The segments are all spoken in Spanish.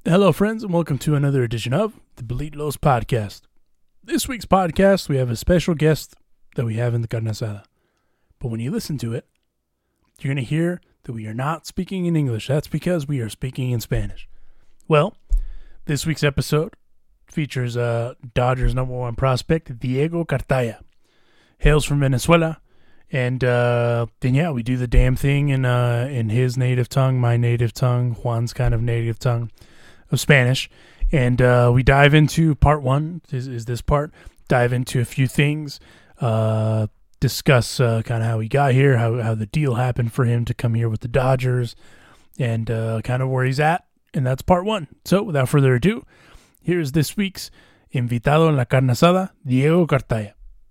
Hello, friends, and welcome to another edition of the Bleed Los Podcast. This week's podcast, we have a special guest that we have in the carne asada. But when you listen to it, you're going to hear that we are not speaking in English. That's because we are speaking in Spanish. Well, this week's episode features Dodgers #1 prospect, Diego Cartaya. Hails from Venezuela. And then, yeah, we do the damn thing in his native tongue, my native tongue, Juan's kind of native tongue of Spanish. And we dive into part one, is this part, dive into a few things, discuss kind of how he got here, how the deal happened for him to come here with the Dodgers, and kind of where he's at. And that's part one. So without further ado, here's this week's invitado en la carne asada, Diego Cartaya.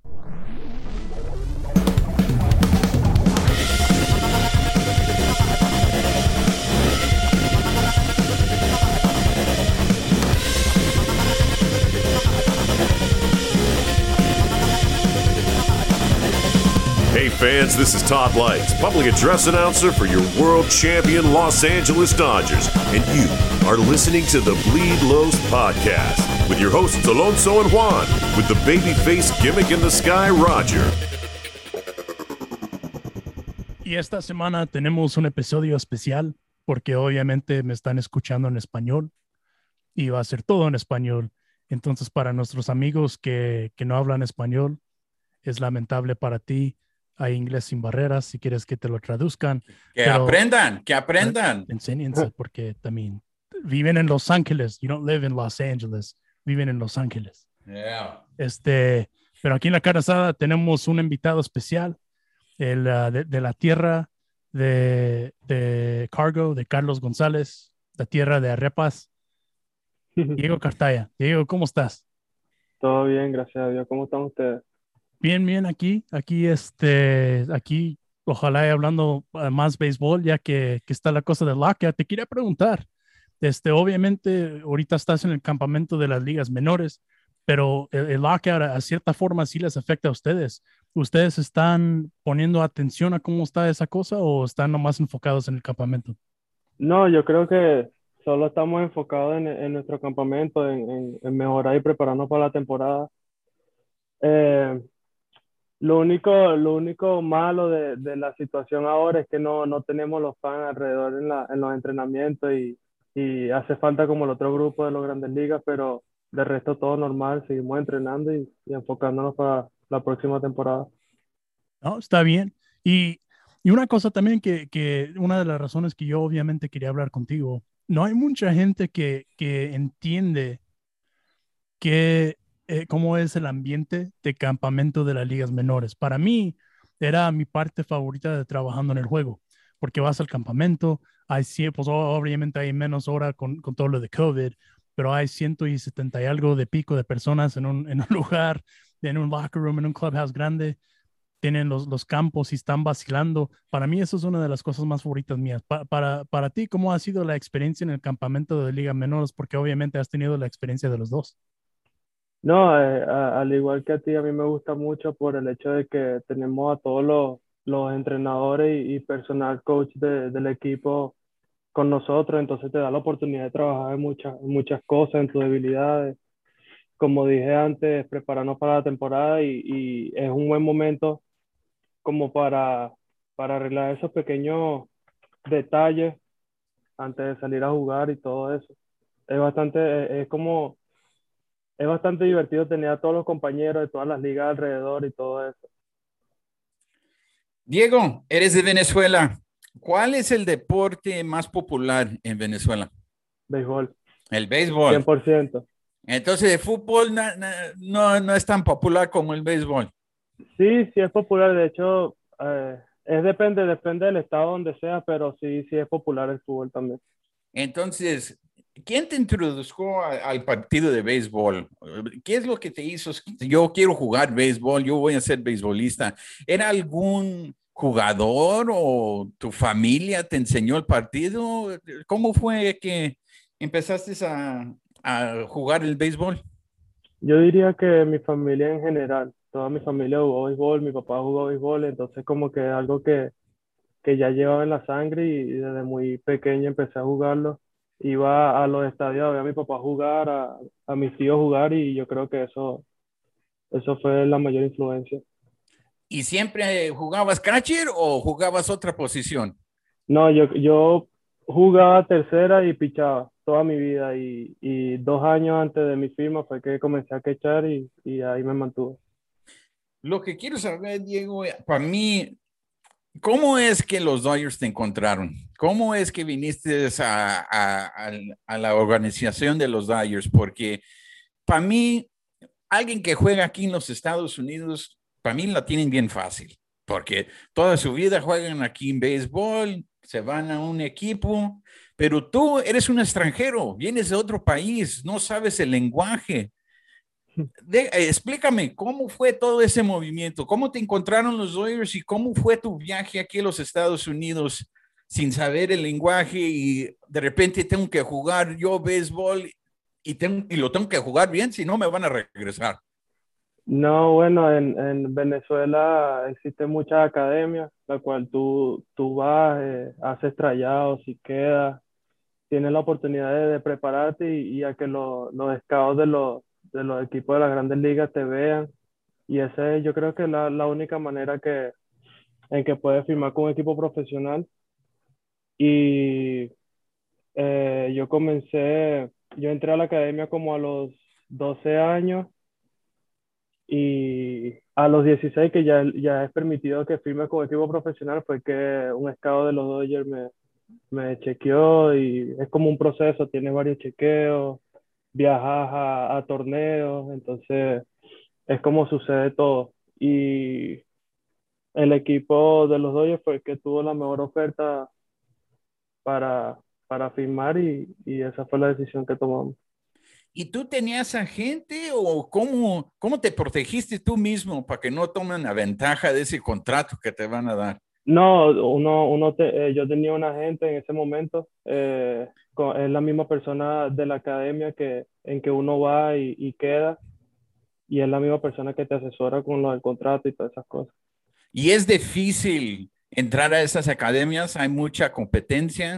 Hey fans, this is Todd Lights, public address announcer for your world champion Los Angeles Dodgers, and you are listening to the Bleed Los Podcast with your hosts Alonso and Juan, with the babyface gimmick in the sky, Roger. Y esta semana tenemos un episodio especial porque obviamente me están escuchando en español y va a ser todo en español. Entonces, para nuestros amigos que no hablan español, es lamentable para ti. Hay inglés sin barreras, si quieres que te lo traduzcan. Que aprendan. Enséñense, porque también viven en Los Ángeles. You don't live in Los Angeles. Viven en Los Ángeles. Yeah. Pero aquí en la carne asada tenemos un invitado especial, de la tierra de Cargo, de Carlos González, la tierra de Arepas, Diego Cartaya. Diego, ¿cómo estás? Todo bien, gracias a Dios. ¿Cómo están ustedes? Bien, aquí, ojalá y hablando más béisbol, ya que está la cosa del lockout. Te quería preguntar, obviamente ahorita estás en el campamento de las ligas menores, pero el lockout a cierta forma sí les afecta a ustedes. ¿Ustedes están poniendo atención a cómo está esa cosa o están nomás enfocados en el campamento? No, yo creo que solo estamos enfocados en nuestro campamento, en mejorar y prepararnos para la temporada. Lo único malo de la situación ahora es que no tenemos los fans alrededor en los entrenamientos y hace falta como el otro grupo de los Grandes Ligas, pero de resto todo normal, seguimos entrenando y enfocándonos para la próxima temporada. No, está bien. Y una cosa también que una de las razones que yo obviamente quería hablar contigo, no hay mucha gente que entiende cómo es el ambiente de campamento de las ligas menores. Para mí era mi parte favorita de trabajando en el juego, porque vas al campamento, pues obviamente hay menos horas con todo lo de COVID, pero hay 170 y algo de pico de personas en un lugar, en un locker room, en un clubhouse grande. Tienen los campos y están vacilando. Para mí eso es una de las cosas más favoritas mías. Para ti, ¿cómo ha sido la experiencia en el campamento de ligas menores? Porque obviamente has tenido la experiencia de los dos. No, al igual que a ti, a mí me gusta mucho por el hecho de que tenemos a todos los entrenadores y personal coach del equipo con nosotros, entonces te da la oportunidad de trabajar en muchas cosas, en tus debilidades. Como dije antes, prepararnos para la temporada y es un buen momento como para arreglar esos pequeños detalles antes de salir a jugar y todo eso. Es bastante divertido tener a todos los compañeros de todas las ligas alrededor y todo eso. Diego, eres de Venezuela. ¿Cuál es el deporte más popular en Venezuela? Béisbol. El béisbol. 100%. Entonces, el fútbol no es tan popular como el béisbol. Sí es popular. De hecho, depende del estado donde sea, pero sí es popular el fútbol también. Entonces, ¿quién te introdujo al partido de béisbol? ¿Qué es lo que te hizo? Yo quiero jugar béisbol, yo voy a ser beisbolista. ¿Era algún jugador o tu familia te enseñó el partido? ¿Cómo fue que empezaste a jugar el béisbol? Yo diría que mi familia en general, toda mi familia jugó béisbol, mi papá jugó béisbol, entonces como que es algo que ya llevaba en la sangre y desde muy pequeño empecé a jugarlo iba a los estadios a ver a mi papá jugar, a mis tíos jugar y yo creo que eso fue la mayor influencia. ¿Y siempre jugabas catcher o jugabas otra posición? No, yo jugaba tercera y pichaba toda mi vida y 2 años antes de mi firma fue que comencé a quechar y ahí me mantuve. Lo que quiero saber, Diego, para mí, ¿cómo es que los Dodgers te encontraron? ¿Cómo es que viniste a la organización de los Dodgers? Porque para mí, alguien que juega aquí en los Estados Unidos, para mí la tienen bien fácil, porque toda su vida juegan aquí en béisbol, se van a un equipo, pero tú eres un extranjero, vienes de otro país, no sabes el lenguaje. Explícame, ¿cómo fue todo ese movimiento? ¿Cómo te encontraron los Dodgers y cómo fue tu viaje aquí a los Estados Unidos sin saber el lenguaje y de repente tengo que jugar yo béisbol y lo tengo que jugar bien, si no me van a regresar? No, bueno, en Venezuela existen muchas academias, la cual tú vas, haces trayados y quedas, tienes la oportunidad de prepararte y a que los scouts de los equipos de las grandes ligas te vean. Y ese yo creo que es la única manera en que puedes firmar con un equipo profesional. Y yo entré a la academia como a los 12 años y a los 16 que ya es permitido que firme con equipo profesional fue que un scout de los Dodgers me chequeó y es como un proceso, tienes varios chequeos, viajas a torneos, entonces es como sucede todo. Y el equipo de los Dodgers fue el que tuvo la mejor oferta para, para firmar y esa fue la decisión que tomamos. ¿Y tú tenías agente o cómo te protegiste tú mismo para que no tomen la ventaja de ese contrato que te van a dar? No, yo tenía un agente en ese momento, es la misma persona de la academia en que uno va y queda, y es la misma persona que te asesora con lo del contrato y todas esas cosas. Y es difícil entrar a esas academias, hay mucha competencia.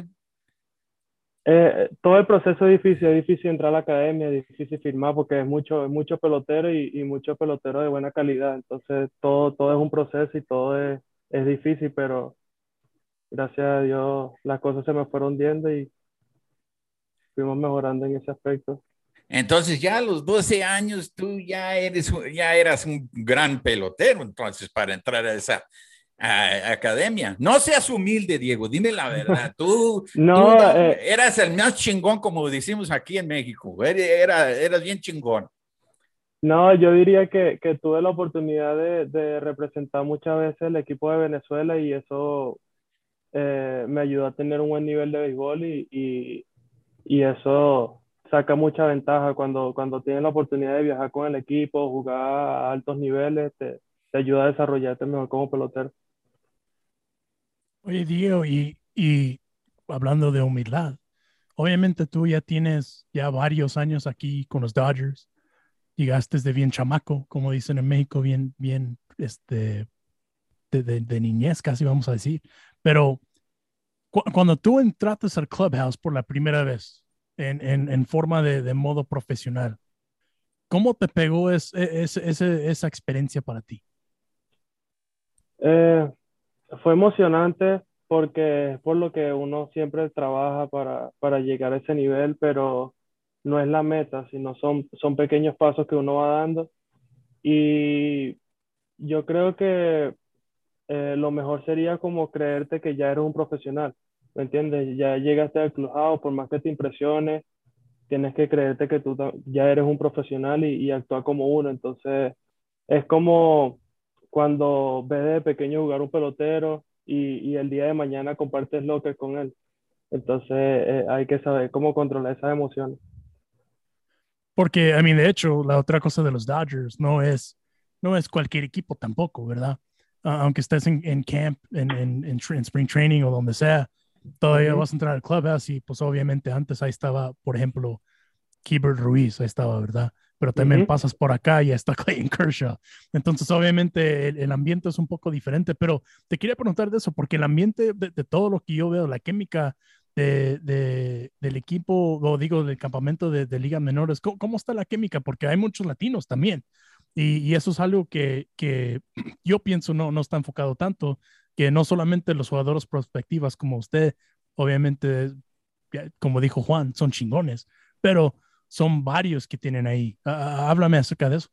Todo el proceso es difícil entrar a la academia, es difícil firmar porque es mucho pelotero y mucho pelotero de buena calidad, entonces todo es un proceso y todo es difícil, pero gracias a Dios las cosas se me fueron viendo y fuimos mejorando en ese aspecto. Entonces ya a los 12 años tú ya eras un gran pelotero, entonces para entrar a esa academia. No seas humilde, Diego, dime la verdad. Tú No, eras el más chingón, como decimos aquí en México. Eras bien chingón. no, yo diría que tuve la oportunidad de representar muchas veces el equipo de Venezuela y eso me ayudó a tener un buen nivel de béisbol y eso saca mucha ventaja cuando tienes la oportunidad de viajar con el equipo, jugar a altos niveles, te ayuda a desarrollarte mejor como pelotero. Oye, Diego, y hablando de humildad, obviamente tú ya tienes ya varios años aquí con los Dodgers. Llegaste de bien chamaco, como dicen en México, bien, de niñez casi vamos a decir. Pero cuando tú entraste al clubhouse por la primera vez en forma de modo profesional, ¿cómo te pegó esa experiencia para ti? Eh, Fue emocionante porque es por lo que uno siempre trabaja para llegar a ese nivel, pero no es la meta, sino son pequeños pasos que uno va dando. Y yo creo que lo mejor sería como creerte que ya eres un profesional, ¿me entiendes? Ya llegaste al clubhouse, por más que te impresione, tienes que creerte que ya eres un profesional y actúa como uno. Entonces, es como cuando ves de pequeño jugar un pelotero y el día de mañana compartes lo que es con él. Entonces, hay que saber cómo controlar esas emociones. Porque, a mí, de hecho, la otra cosa de los Dodgers no es cualquier equipo tampoco, ¿verdad? Aunque estés en camp, en spring training o donde sea, todavía Ujú, vas a entrar al clubhouse y pues obviamente antes ahí estaba, por ejemplo, Keibert Ruiz, ahí estaba, ¿verdad? Pero también ujú. pasas por acá y está Clayton Kershaw. Entonces, obviamente, el ambiente es un poco diferente, pero te quería preguntar de eso, porque el ambiente de todo lo que yo veo, la química del equipo, o digo, del campamento de ligas menores? ¿Cómo está la química? Porque hay muchos latinos también. Y eso es algo que yo pienso no está enfocado tanto, que no solamente los jugadores prospectivas como usted, obviamente, como dijo Juan, son chingones, pero son varios que tienen ahí. Háblame acerca de eso.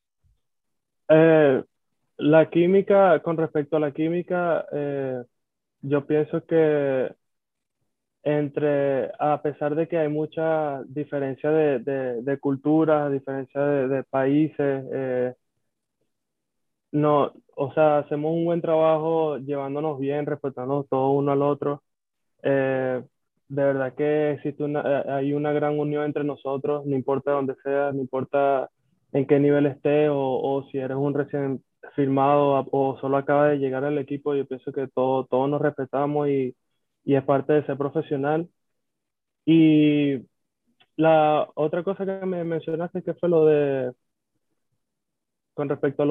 Eh, la química, con respecto a la química, yo pienso que a pesar de que hay mucha diferencia de culturas, diferencia de países, no, o sea, hacemos un buen trabajo llevándonos bien, respetándonos todo uno al otro. Eh, de verdad que hay una gran unión entre nosotros, no importa dónde sea, no importa en qué nivel esté o si eres un recién firmado o solo acaba de llegar al equipo, yo pienso que todos nos respetamos y es parte de ser profesional. Y la otra cosa que me mencionaste que fue con respecto a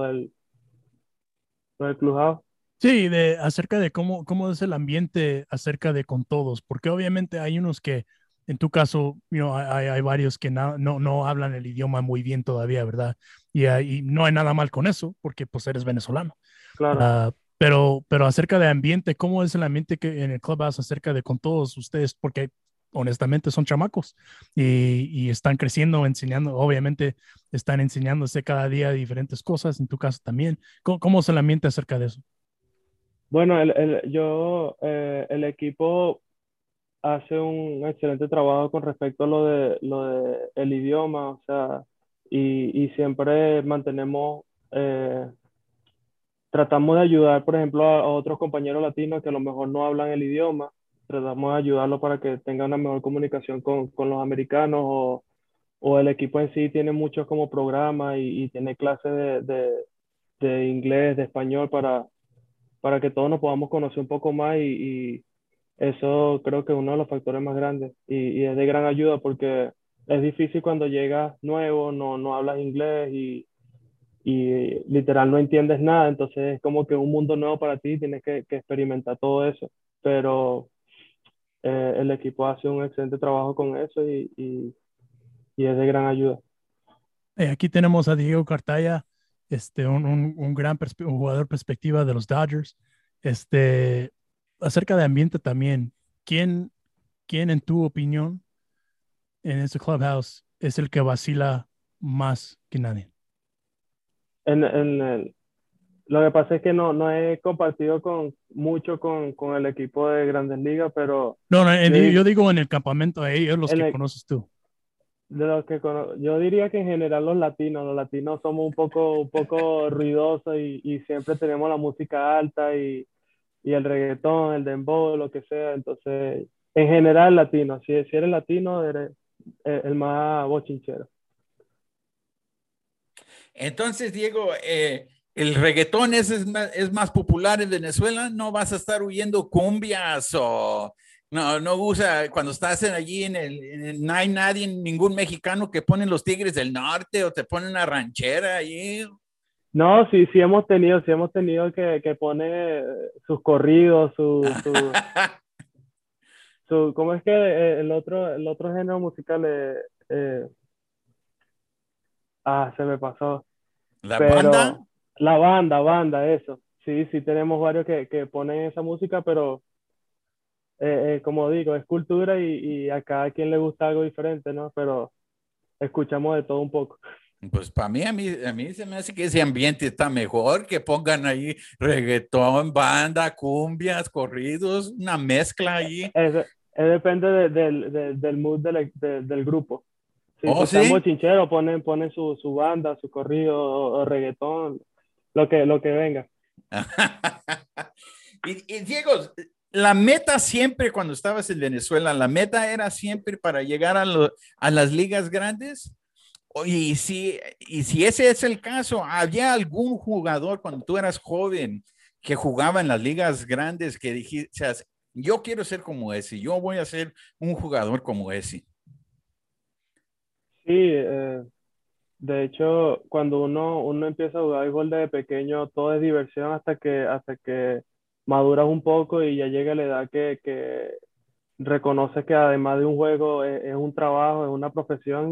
lo del Clubhouse. Sí, acerca de cómo es el ambiente acerca de con todos, porque obviamente hay unos que, en tu caso, hay varios que no hablan el idioma muy bien todavía, ¿verdad? Y no hay nada mal con eso, porque pues eres venezolano. Claro. Pero acerca de ambiente, ¿cómo es el ambiente que en el clubhouse acerca de con todos ustedes? Porque honestamente son chamacos y están creciendo, enseñando, obviamente están enseñándose cada día diferentes cosas, en tu caso también. ¿Cómo es el ambiente acerca de eso? Bueno, el equipo hace un excelente trabajo con respecto a lo de el idioma, o sea, y siempre tratamos de ayudar, por ejemplo, a otros compañeros latinos que a lo mejor no hablan el idioma, tratamos de ayudarlos para que tengan una mejor comunicación con los americanos o el equipo en sí tiene muchos como programas y tiene clases de inglés, de español para que todos nos podamos conocer un poco más y eso creo que es uno de los factores más grandes y es de gran ayuda porque es difícil cuando llegas nuevo, no hablas inglés y literal no entiendes nada, entonces es como que un mundo nuevo para ti, tienes que experimentar todo eso, pero el equipo hace un excelente trabajo con eso y es de gran ayuda. Aquí tenemos a Diego Cartaya, un gran un jugador perspectiva de los Dodgers. Este, acerca de ambiente también, ¿quién, quién en tu opinión en ese clubhouse es el que vacila más que nadie? En, en el- lo que pasa es que no he compartido mucho con el equipo de Grandes Ligas, pero No, no, yo, yo dir- digo en el campamento, ellos los en que el, conoces tú. yo diría que en general los latinos somos un poco ruidosos y siempre tenemos la música alta y el reggaetón, el dembow, lo que sea. Entonces, en general latino, si eres latino, eres el más bochinchero. Entonces, Diego, el reggaetón es más popular en Venezuela. No vas a estar oyendo cumbias o no usa cuando estás allí no hay nadie, ningún mexicano que ponen los Tigres del Norte o te ponen una ranchera allí. No, sí hemos tenido que poner sus corridos, ¿cómo es que el otro género musical eh, se me pasó? La banda. Pero banda, eso. Sí, sí tenemos varios que ponen esa música, pero como digo, es cultura y a cada quien le gusta algo diferente, ¿no? Pero escuchamos de todo un poco. Pues para mí, a mí se me hace que ese ambiente está mejor, que pongan ahí reggaetón, banda, cumbias, corridos, una mezcla ahí. Depende del mood del grupo. Si ¿Oh, pues están sí? bochincheros, ponen su banda, su corrido o reggaetón, lo que venga. Y Diego, la meta siempre cuando estabas en Venezuela, la meta era siempre para llegar a las ligas grandes. Y si ese es el caso, ¿había algún jugador cuando tú eras joven que jugaba en las ligas grandes que dijiste, yo quiero ser como ese, yo voy a ser un jugador como ese? Sí, de hecho, cuando uno empieza a jugar gol desde pequeño, todo es diversión hasta que maduras un poco y ya llega la edad reconoces que además de un juego es un trabajo, es una profesión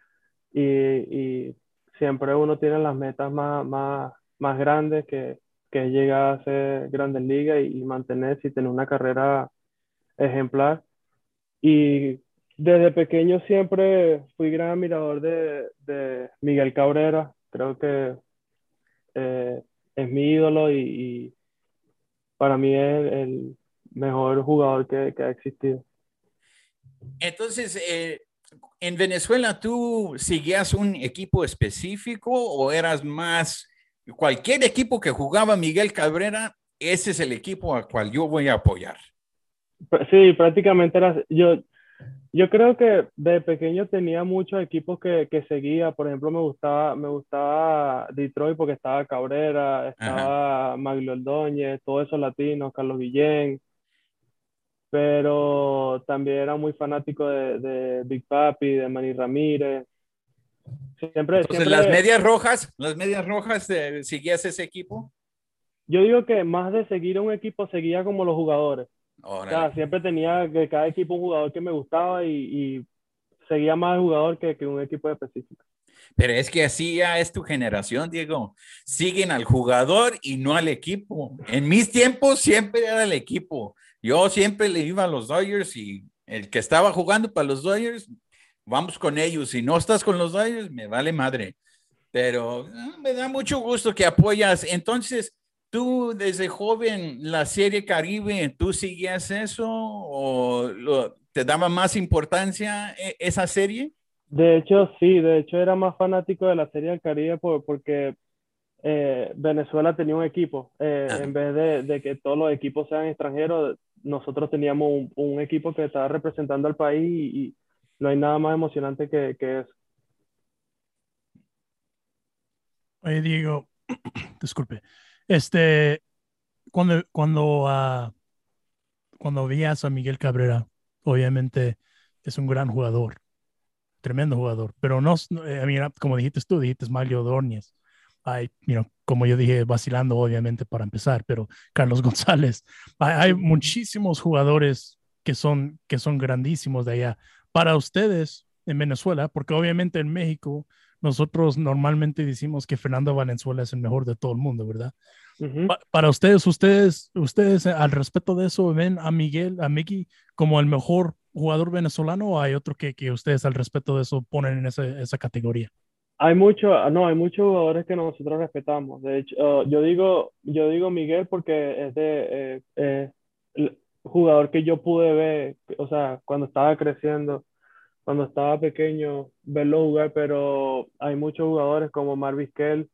y siempre uno tiene las metas más grandes que es llegar a hacer grandes ligas y mantenerse y tener una carrera ejemplar. Y desde pequeño siempre fui gran admirador de Miguel Cabrera. Creo que eh, es mi ídolo y para mí es el mejor jugador que ha existido. Entonces, en Venezuela, ¿tú seguías un equipo específico o eras más cualquier equipo que jugaba Miguel Cabrera? Ese es el equipo al cual yo voy a apoyar. Sí, prácticamente era, yo creo que de pequeño tenía muchos equipos que seguía. Por ejemplo, me gustaba Detroit porque estaba Cabrera, Ajá. estaba Maglio Ordóñez, todos esos latinos, Carlos Guillén, pero también era muy fanático de Big Papi, de Manny Ramírez. Siempre, Entonces, siempre, las medias rojas, ¿seguías ese equipo? yo digo que más de seguir a un equipo, seguía como los jugadores. O Órale. sea, siempre tenía que cada equipo un jugador que me gustaba y seguía más el jugador que un equipo específico. Pero es que así ya es tu generación, Diego. Siguen al jugador y no al equipo. En mis tiempos siempre era el equipo. Yo siempre le iba a los Dodgers y el que estaba jugando para los Dodgers, vamos con ellos. Si no estás con los Dodgers, me vale madre. Pero me da mucho gusto que apoyas. Entonces, tú desde joven, la Serie Caribe, ¿tú seguías eso o te daba más importancia esa serie? De hecho, sí, de hecho era más fanático de la Serie del Caribe porque Venezuela tenía un equipo. En vez de que todos los equipos sean extranjeros, nosotros teníamos un equipo que estaba representando al país y no hay nada más emocionante que eso. Oye, Diego, disculpe. Este, cuando veías a Miguel Cabrera, obviamente es un gran jugador, tremendo jugador, pero mira, como dijiste tú, dijiste Mario Ordóñez. Hay, como yo dije, vacilando, obviamente, para empezar, pero Carlos González. Hay muchísimos jugadores que son grandísimos de allá. Para ustedes en Venezuela, porque obviamente en México nosotros normalmente decimos que Fernando Valenzuela es el mejor de todo el mundo, ¿verdad? Ujú. Para ustedes, al respecto de eso, ¿ven a Miggy, como el mejor jugador venezolano o hay otro que ustedes al respecto de eso ponen en esa categoría? No, hay muchos jugadores que nosotros respetamos. De hecho, yo digo Miguel porque es el jugador que yo pude ver, o sea, cuando estaba creciendo, cuando estaba pequeño, verlo jugar, pero hay muchos jugadores como Marviskel,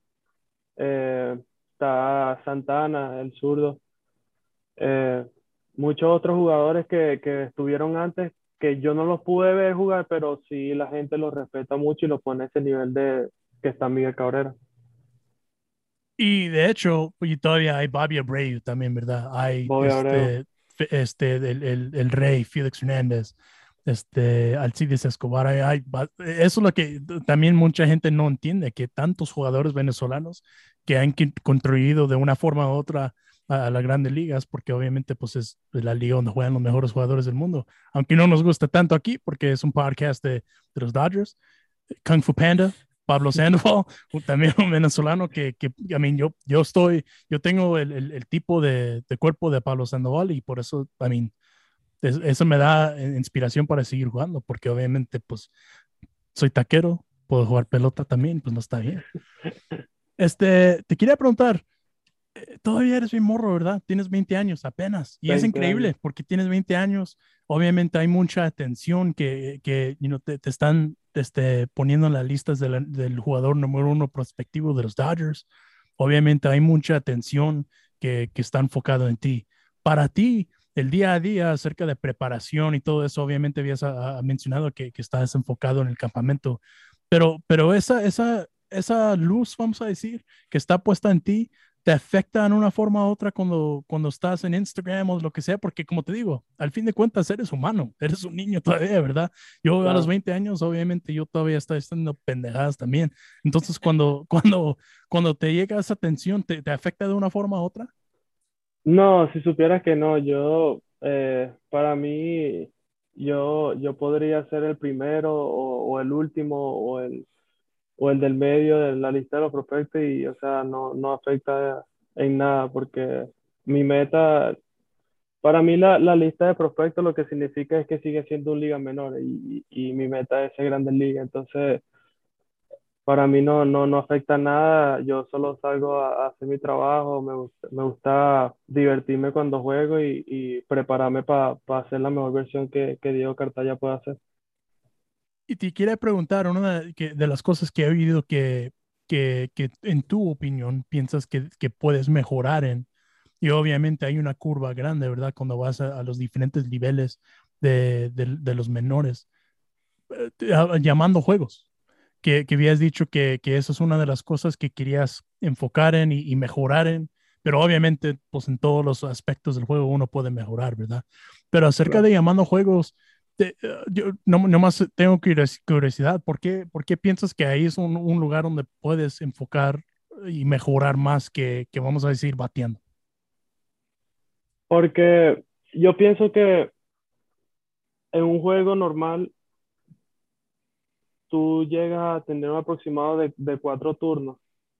está Santana, el zurdo, eh, muchos otros jugadores que estuvieron antes que yo no los pude ver jugar, pero sí la gente los respeta mucho y los pone a ese nivel de que está Miguel Cabrera. Y de hecho, y todavía hay Bobby Abreu también, ¿verdad? Hay Bobby Abreu. el rey Félix Hernández, Alcides Escobar. Eso es lo que también mucha gente no entiende, que tantos jugadores venezolanos que han contribuido de una forma u otra a las grandes ligas, porque obviamente pues es la liga donde juegan los mejores jugadores del mundo. Aunque no nos gusta tanto aquí, porque es un podcast de los Dodgers. Kung Fu Panda, Pablo Sandoval, también un venezolano I mean, yo tengo el tipo de cuerpo de Pablo Sandoval y por eso, I mean, eso me da inspiración para seguir jugando, porque obviamente, pues, soy taquero, puedo jugar pelota también, pues no está bien. Te quería preguntar, todavía eres bien morro, ¿verdad? Tienes 20 años apenas. Y es 20 años. increíble porque tienes 20 años. Obviamente hay mucha atención que te están poniendo en las listas del jugador número uno prospectivo de los Dodgers. Obviamente hay mucha atención que está enfocado en ti. Para ti, el día a día acerca de preparación y todo eso, obviamente habías mencionado que estás enfocado en el campamento, pero esa luz, vamos a decir, que está puesta en ti te afecta en una forma u otra cuando estás en Instagram o lo que sea, porque como te digo, al fin de cuentas eres humano, eres un niño todavía, ¿verdad? Yo a los Claro. 20 años, obviamente, yo todavía estoy haciendo pendejadas también. Entonces, cuando te llega esa tensión, ¿te afecta de una forma u otra? No, si supieras que no, yo Para mí, yo podría ser el primero o el último o el del medio de la lista de los prospectos y, o sea, no afecta en nada porque mi meta, para mí la lista de prospectos lo que significa es que sigue siendo un liga menor y mi meta es ser Grandes Ligas. Entonces, para mí no afecta nada, yo solo salgo a hacer mi trabajo, me gusta divertirme cuando juego y prepararme para hacer la mejor versión que Diego Cartaya pueda hacer. Y te quería preguntar, una de las cosas que he oído que en tu opinión piensas que puedes mejorar en, y obviamente hay una curva grande, ¿verdad? Cuando vas a los diferentes niveles de los menores, llamando juegos, que habías dicho que eso es una de las cosas que querías enfocar en y mejorar en, pero obviamente, pues en todos los aspectos del juego uno puede mejorar, ¿verdad? Pero acerca Claro. de llamando juegos, yo nomás tengo curiosidad, por qué piensas que ahí es un lugar donde puedes enfocar y mejorar más que vamos a decir, bateando? Porque yo pienso que en un juego normal tú llegas a tener un aproximado de 4 turnos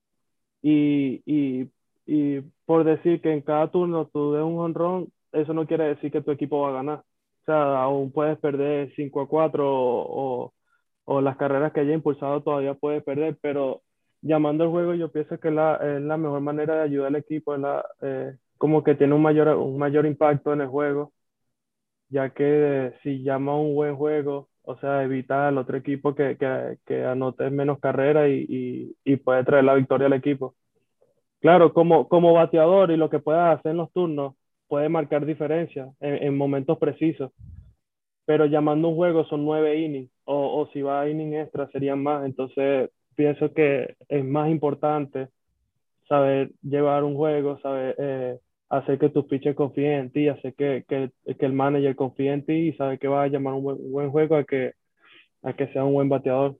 y, y por decir que en cada turno tú des un jonrón, eso no quiere decir que tu equipo va a ganar. O sea, aún puedes perder 5-4 o las carreras que haya impulsado todavía puedes perder, pero llamando el juego yo pienso que es la mejor manera de ayudar al equipo, como que tiene un mayor impacto en el juego, ya que si llama un buen juego, o sea, evita al otro equipo que anote menos carreras y puede traer la victoria al equipo. Claro, como bateador y lo que puedas hacer en los turnos puede marcar diferencia en momentos precisos, pero llamando un juego son 9 innings o si va a inning extra serían más, entonces pienso que es más importante saber llevar un juego, saber hacer que tus pitchers confíen en ti, hacer que el manager confíe en ti y saber que vas a llamar un buen juego a que sea un buen bateador.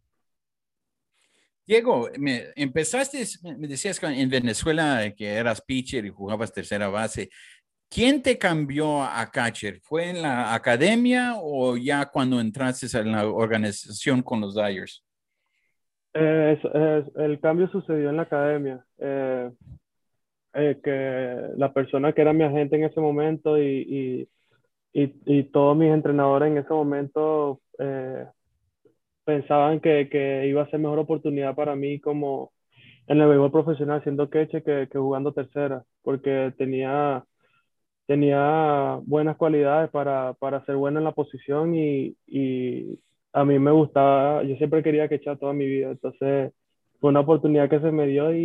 Diego, empezaste, me decías que en Venezuela que eras pitcher y jugabas tercera base. ¿Quién te cambió a catcher? ¿Fue en la academia o ya cuando entraste en la organización con los Dyers? El cambio sucedió en la academia. Que la persona que era mi agente en ese momento y todos mis entrenadores en ese momento pensaban que iba a ser mejor oportunidad para mí como en el béisbol profesional siendo catcher que jugando tercera, porque tenía buenas cualidades para ser bueno en la posición y a mí me gustaba, yo siempre quería catchar toda mi vida, entonces fue una oportunidad que se me dio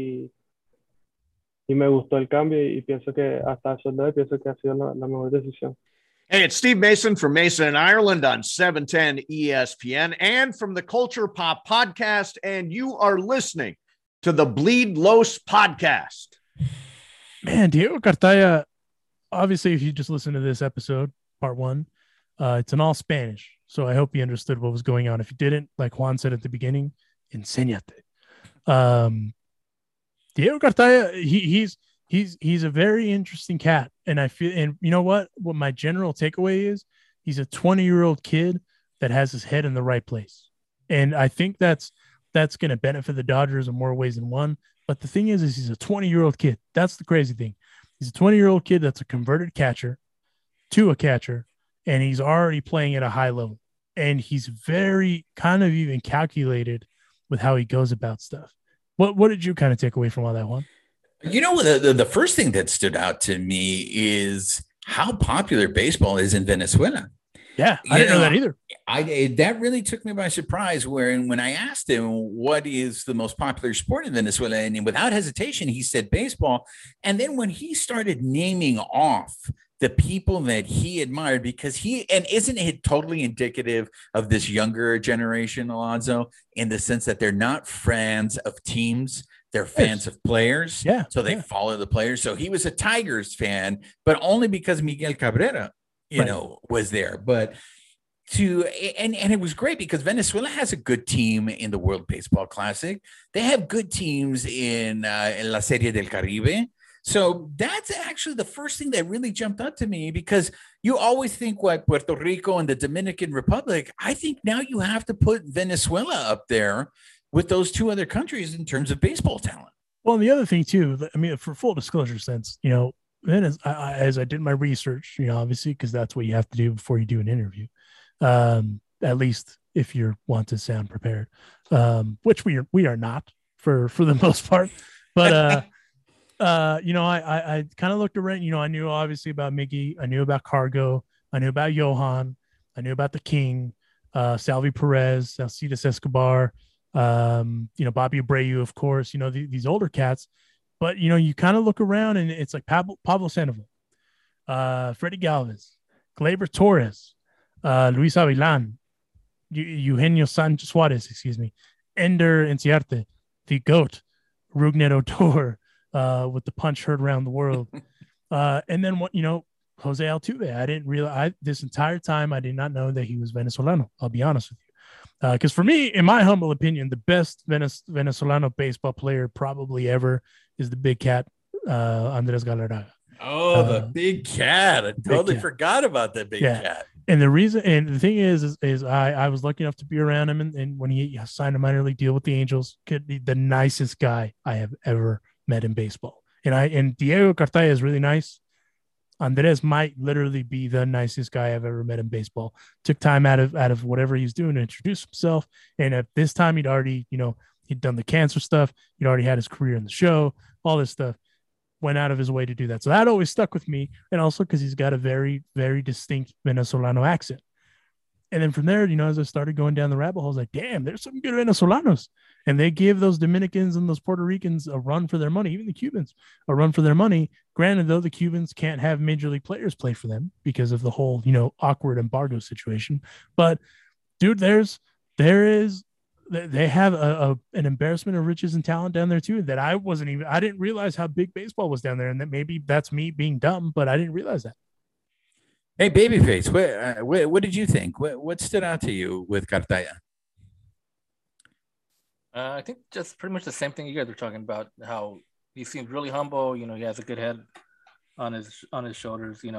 y me gustó el cambio y pienso que hasta el sol de hoy pienso que ha sido la mejor decisión. Hey, it's Steve Mason from Mason in Ireland on 710 ESPN and from the Culture Pop podcast, and you are listening to the Bleed Los podcast. Man, Diego Cartaya, obviously, if you just listen to this episode, part one, it's in all Spanish. So I hope you understood what was going on. If you didn't, like Juan said at the beginning, enséñate. Diego Cartaya, he's a very interesting cat, and I feel, and you know what my general takeaway is, he's a 20-year-old kid that has his head in the right place, and I think that's going to benefit the Dodgers in more ways than one. But the thing is he's a 20-year-old kid. That's the crazy thing. He's a 20-year-old kid that's a converted catcher to a catcher, and he's already playing at a high level, and he's very kind of even calculated with how he goes about stuff. What did you kind of take away from all that one? You know, the first thing that stood out to me is how popular baseball is in Venezuela. Yeah, I didn't know that either. That really took me by surprise. When I asked him what is the most popular sport in Venezuela, and without hesitation, he said baseball. And then when he started naming off the people that he admired, because isn't it totally indicative of this younger generation, Alonso, in the sense that they're not fans of teams, they're fans of players. Yeah. So they follow the players. So he was a Tigers fan, but only because Miguel Cabrera, was there. But and it was great because Venezuela has a good team in the World Baseball Classic. They have good teams in La Serie del Caribe. So that's actually the first thing that really jumped up to me, because you always think what Puerto Rico and the Dominican Republic. I think now you have to put Venezuela up there with those two other countries in terms of baseball talent. Well, and the other thing too, I mean, for full disclosure sense, then as I did my research, obviously, because that's what you have to do before you do an interview, at least if you want to sound prepared, which we are not for the most part. But I kind of looked around. I knew obviously about Miggy, I knew about Cargo, I knew about Johan, I knew about the King, Salvi Perez, Alcides Escobar, Bobby Abreu, of course. These older cats. But, you kind of look around and it's like Pablo Sandoval, Freddie Galvez, Gleyber Torres, Luis Avilan, Eugenio Sanchez Suarez, Ender Enciarte, the GOAT, Rougned Odor, with the punch heard around the world. And then, Jose Altuve. I didn't realize this entire time, I did not know that he was Venezolano. I'll be honest with you. Because for me, in my humble opinion, the best Venezolano baseball player probably ever is the big cat, Andres Galarraga. Oh, the big cat. I totally forgot about that big cat. And the thing is I was lucky enough to be around him. And when he signed a minor league deal with the Angels, could be the nicest guy I have ever met in baseball. And Diego Cartaya is really nice. Andres might literally be the nicest guy I've ever met in baseball. Took time out of whatever he's doing to introduce himself. And at this time, he'd already, he'd done the cancer stuff. He'd already had his career in the show, all this stuff. Went out of his way to do that. So that always stuck with me. And also because he's got a very, very distinct Venezolano accent. And then from there, as I started going down the rabbit hole, I was like, damn, there's some good Venezolanos. And they give those Dominicans and those Puerto Ricans a run for their money, even the Cubans, a run for their money. Granted, though, the Cubans can't have major league players play for them because of the whole, awkward embargo situation. But, dude, they have an embarrassment of riches and talent down there, too, that I didn't realize how big baseball was down there. And that maybe that's me being dumb, but I didn't realize that. Hey, Babyface, what did you think? What stood out to you with Cartaya? I think just pretty much the same thing you guys were talking about, how he seems really humble. He has a good head on his shoulders. He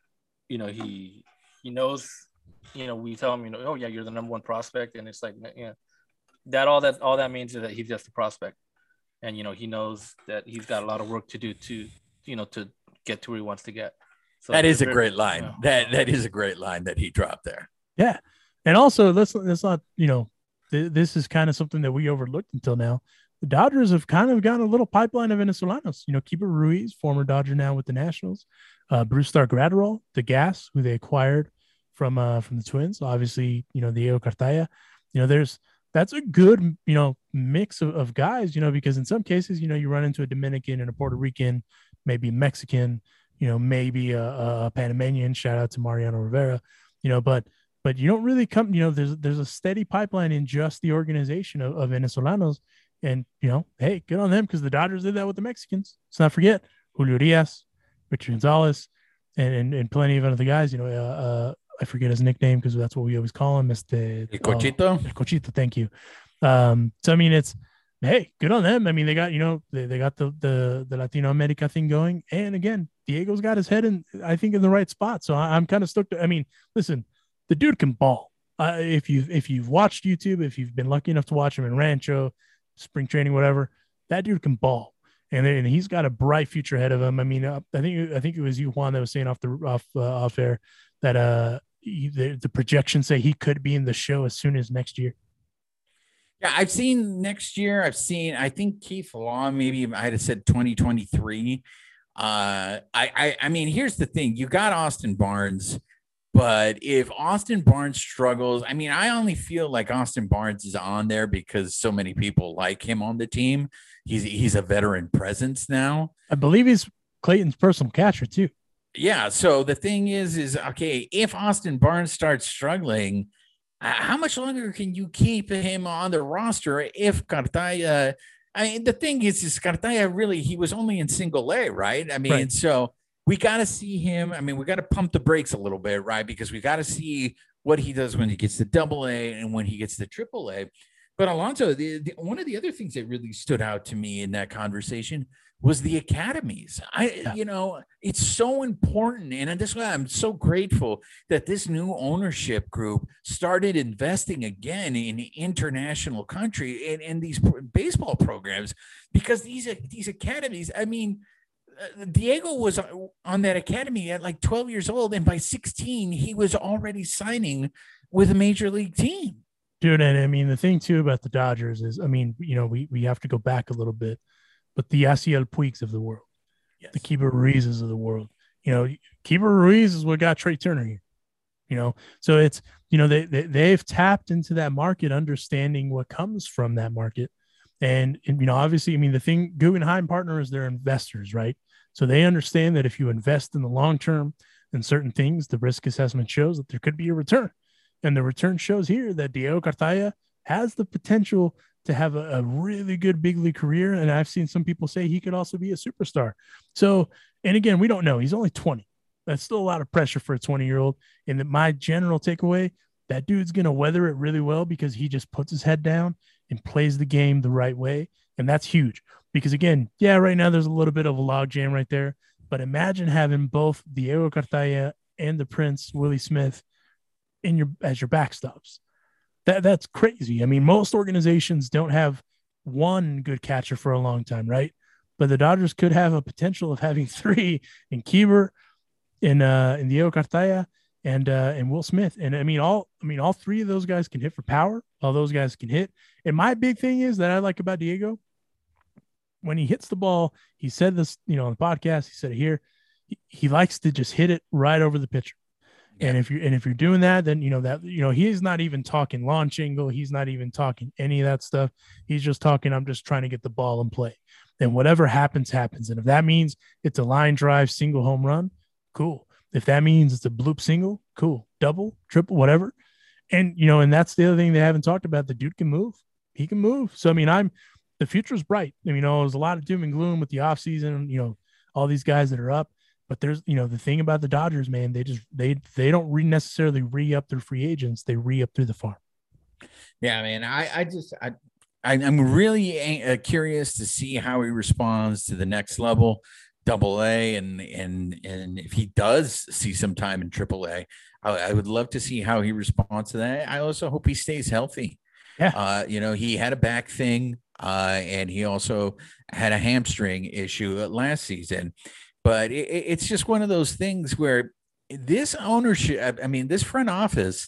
knows, we tell him, oh yeah, you're the number one prospect. And it's like, all that means is that he's just a prospect. And, he knows that he's got a lot of work to do to get to where he wants to get. So that is a great line. That is a great line that he dropped there. Yeah. And also let's not, this is kind of something that we overlooked until now. The Dodgers have kind of gotten a little pipeline of Venezolanos. Keeper Ruiz, former Dodger now with the Nationals. Bruce Star Gratterall, the Gas, who they acquired from the Twins. Obviously, Diego Cartaya. That's a good, mix of guys, because in some cases, you run into a Dominican and a Puerto Rican, maybe a Mexican, maybe a Panamanian. Shout out to Mariano Rivera, but you don't really come, there's a steady pipeline in just the organization of Venezolanos. And, hey, good on them, because the Dodgers did that with the Mexicans. Let's not forget Julio Urias, Richard Gonzalez, and plenty of other guys. I forget his nickname because that's what we always call him. El Cochito. El Cochito, thank you. So, I mean, it's, hey, good on them. I mean, they got, they got the Latino America thing going. And again, Diego's got his head in the right spot. So I'm kind of stoked. I mean, listen, the dude can ball. If you've watched YouTube, if you've been lucky enough to watch him in Rancho, spring training, whatever, that dude can ball, and he's got a bright future ahead of him. I mean, I think it was you, Juan, that was saying off air that the projections say he could be in the show as soon as next year. Yeah, I've seen next year. I think Keith Law maybe might have said 2023. I mean, here's the thing: you got Austin Barnes. But if Austin Barnes struggles, I mean, I only feel like Austin Barnes is on there because so many people like him on the team. He's a veteran presence now. I believe he's Clayton's personal catcher too. Yeah. So the thing is okay, if Austin Barnes starts struggling, how much longer can you keep him on the roster if Cartaya? I mean, the thing is Cartaya really, he was only in single A, right? I mean, right. So we got to see him. I mean, we got to pump the brakes a little bit, right? Because we got to see what he does when he gets to Double A and when he gets to Triple A. But Alonso, one of the other things that really stood out to me in that conversation was the academies. It's so important. And that's why I'm so grateful that this new ownership group started investing again in international country and these baseball programs, because these academies, I mean, Diego was on that academy at like 12 years old. And by 16, he was already signing with a major league team. Dude, and I mean, the thing too about the Dodgers is, I mean, we have to go back a little bit, but the Yasiel Puigs of the world, yes, the Keibert Ruizes of the world, Keibert Ruiz is what got Trey Turner here, so it's, they've tapped into that market, understanding what comes from that market. And obviously, I mean, the thing, Guggenheim Partners, they're investors, right? So they understand that if you invest in the long term in certain things, the risk assessment shows that there could be a return. And the return shows here that Diego Cartaya has the potential to have a really good big league career. And I've seen some people say he could also be a superstar. So, and again, we don't know. He's only 20. That's still a lot of pressure for a 20-year-old. And my general takeaway, that dude's going to weather it really well because he just puts his head down and plays the game the right way. And that's huge because, again, yeah, right now there's a little bit of a logjam right there. But imagine having both Diego Cartaya and the Prince, Willie Smith, as your backstops. That's crazy. I mean, most organizations don't have one good catcher for a long time, right? But the Dodgers could have a potential of having three in Keibert, in Diego Cartaya, and Will Smith. And all three of those guys can hit for power. All those guys can hit. And my big thing is that I like about Diego, when he hits the ball, he said this, on the podcast, he said it here, he likes to just hit it right over the pitcher. Yeah. And if you're doing that, then he's not even talking launch angle. He's not even talking any of that stuff. He's just talking, I'm just trying to get the ball in play. And whatever happens, happens. And if that means it's a line drive, single home run, cool. If that means it's a bloop single, cool. Double, triple, whatever. And and that's the other thing they haven't talked about. The dude can move. He can move. So the future's bright. There's a lot of doom and gloom with the offseason, all these guys that are up. But there's, the thing about the Dodgers, man, they don't necessarily re-up their free agents. They re-up through the farm. Yeah, man. I'm really curious to see how he responds to the next level, AA, and if he does see some time in AAA, I would love to see how he responds to that. I also hope he stays healthy. Yeah. He had a back thing, and he also had a hamstring issue last season. But it's just one of those things where this ownership, this front office,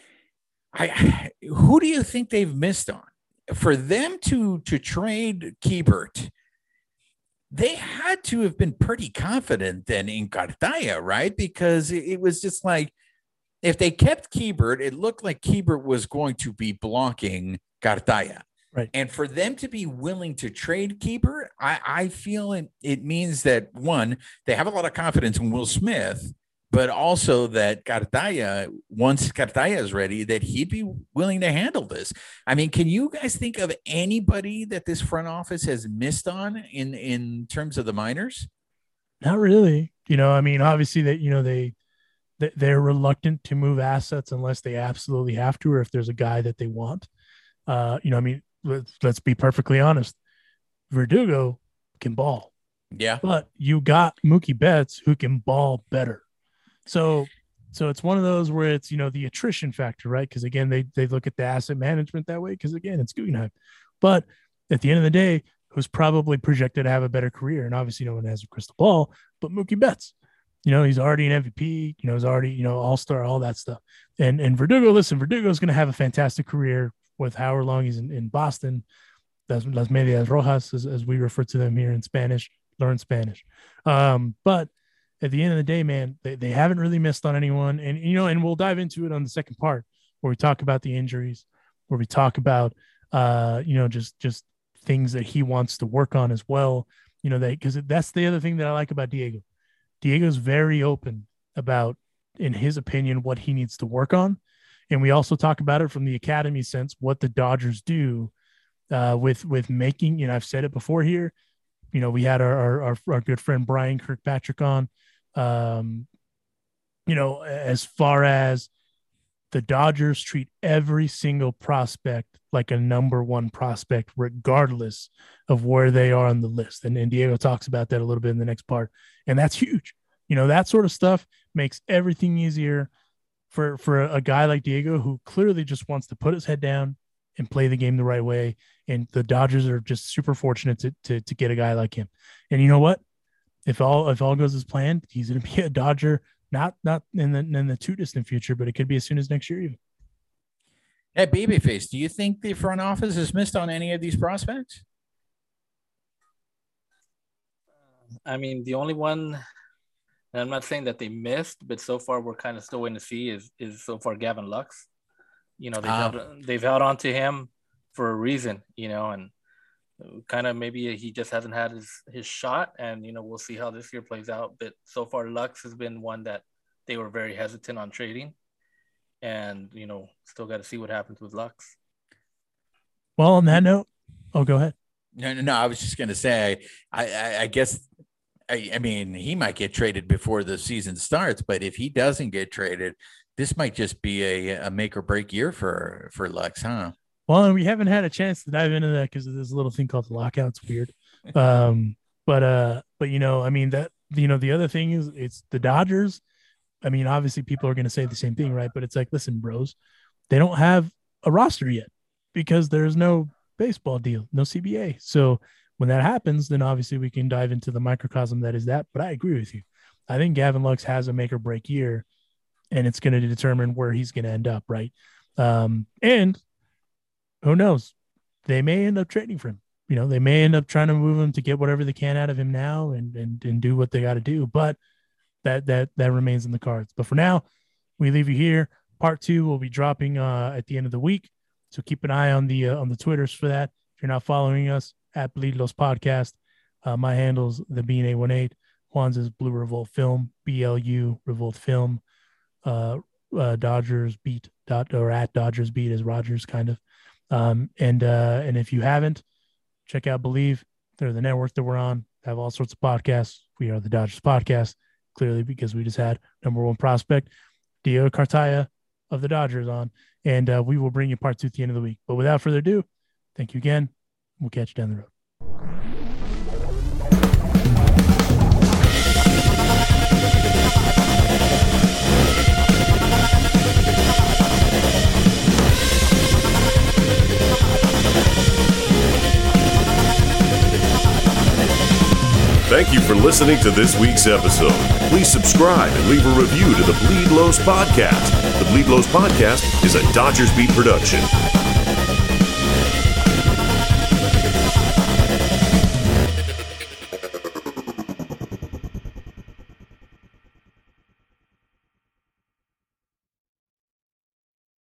who do you think they've missed on? For them to trade Keibert, they had to have been pretty confident then in Cartaya, right? Because it was just like, if they kept Keibert, it looked like Keibert was going to be blocking Cartaya. Right. And for them to be willing to trade Keibert, I feel it means that, one, they have a lot of confidence in Will Smith, but also that Cartaya, once Cartaya is ready, that he'd be willing to handle this. Can you guys think of anybody that this front office has missed on in terms of the minors? Not really. Obviously they're reluctant to move assets unless they absolutely have to, or if there's a guy that they want. Let's be perfectly honest. Verdugo can ball. Yeah. But you got Mookie Betts who can ball better. So it's one of those where it's, the attrition factor, right? Because again, they look at the asset management that way because again, it's Guggenheim. But at the end of the day, who's probably projected to have a better career? And obviously no one has a crystal ball, but Mookie Betts. He's already an MVP, he's already, all-star, all that stuff. And Verdugo's going to have a fantastic career with however long he's in Boston. Las Medias Rojas, as we refer to them here in Spanish, learn Spanish. But at the end of the day, man, they haven't really missed on anyone. And, and we'll dive into it on the second part where we talk about the injuries, where we talk about, just things that he wants to work on as well. Because that's the other thing that I like about Diego. Diego's very open about, in his opinion, what he needs to work on. And we also talk about it from the academy sense, what the Dodgers do with making, I've said it before here, we had our good friend Brian Kirkpatrick on, as far as the Dodgers treat every single prospect like a number one prospect, regardless of where they are on the list. And Diego talks about that a little bit in the next part. And that's huge. That sort of stuff makes everything easier for a guy like Diego, who clearly just wants to put his head down and play the game the right way. And the Dodgers are just super fortunate to get a guy like him. And you know what? If all goes as planned, he's going to be a Dodger, not in the too distant future, but it could be as soon as next year even. Hey, Babyface, do you think the front office has missed on any of these prospects? I mean, the only one, and I'm not saying that they missed, but so far we're kind of still waiting to see is so far Gavin Lux. They've held on to him for a reason, and kind of maybe he just hasn't had his shot, and we'll see how this year plays out. But so far Lux has been one that they were very hesitant on trading, and still got to see what happens with Lux. Well, on that note, go ahead. No, I was just going to say, I guess, I mean, he might get traded before the season starts, but if he doesn't get traded, this might just be a make or break year for Lux, huh? Well, and we haven't had a chance to dive into that because of this little thing called the lockout. It's weird. But I mean, that, the other thing is it's the Dodgers. I mean, obviously people are going to say the same thing, right? But it's like, listen, bros, they don't have a roster yet because there's no baseball deal, no CBA. So when that happens, then obviously we can dive into the microcosm that is that. But I agree with you. I think Gavin Lux has a make or break year, and it's going to determine where he's going to end up, right? And who knows? They may end up trading for him. They may end up trying to move him to get whatever they can out of him now and do what they got to do. But that remains in the cards. But for now, we leave you here. Part 2 will be dropping at the end of the week. So keep an eye on the Twitters for that. If you're not following us at Bleed Los Podcast, my handle's the Bean818. Juan's is Blue Revolt Film, BLU Revolt Film. Dodgers Beat or at Dodgers Beat is Rogers kind of. And if you haven't, check out Believe. They're the network that we're on. They have all sorts of podcasts. We are the Dodgers Podcast, clearly because we just had number one prospect Diego Cartaya of the Dodgers on, and we will bring you part 2 at the end of the week. But without further ado, thank you again. We'll catch you down the road. Thank you for listening to this week's episode. Please subscribe and leave a review to the Bleed Los Podcast. The Bleed Los Podcast is a Dodgers Beat production.